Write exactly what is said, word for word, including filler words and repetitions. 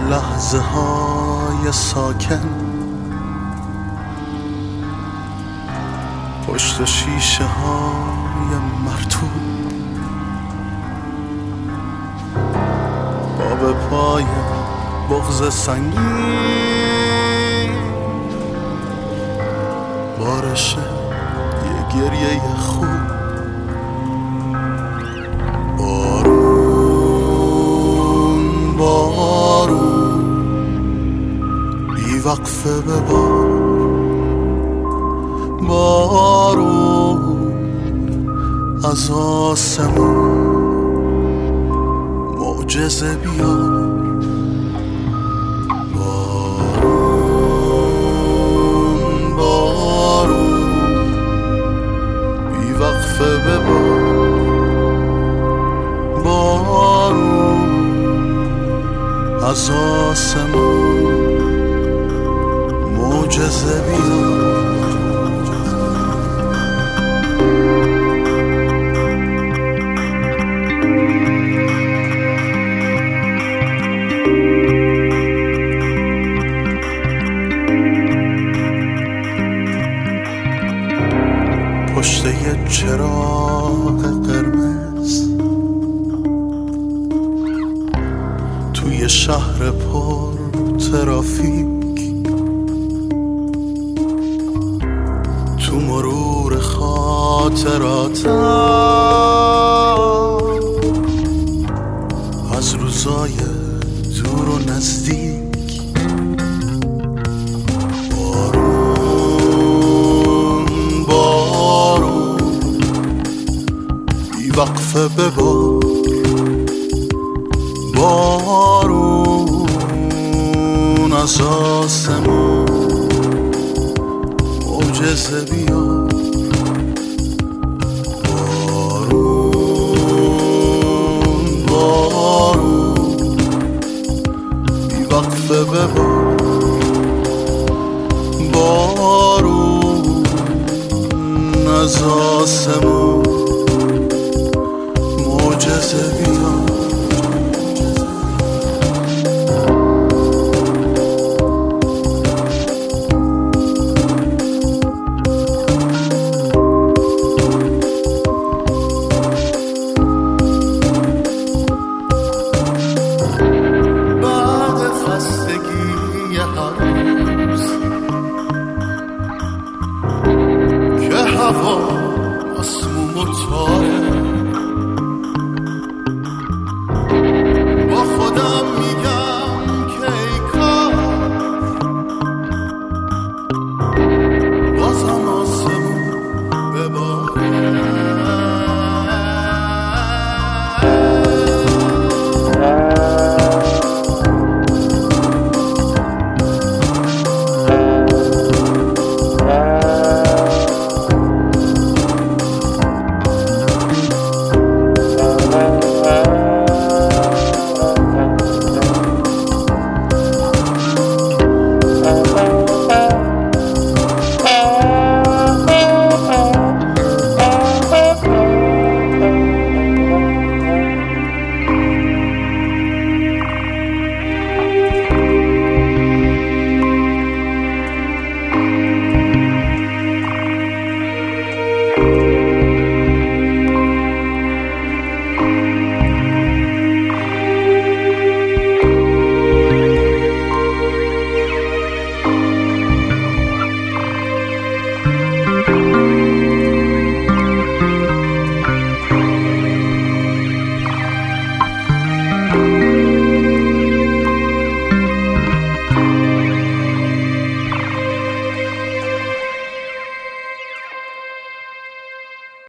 لحظه های ساکن پشت شیشه های مرطوب با به پای بغض سنگین بارش یه گریه خوب بارون بارون بی وقفه ببار بارون از آسمون معجزه بیار بارون بارون بی وقفه ببار بارون از آسمون معجزه بیار پشت یه چراغ قرمز توی شهر پر ترافیک تو مرور خاطراتم از روزای دور و نزدیک وقفه ببار بارون از آسمون معجزه بیار بارون بارون بی وقفه ببار بارون از آسمون معجزه بیار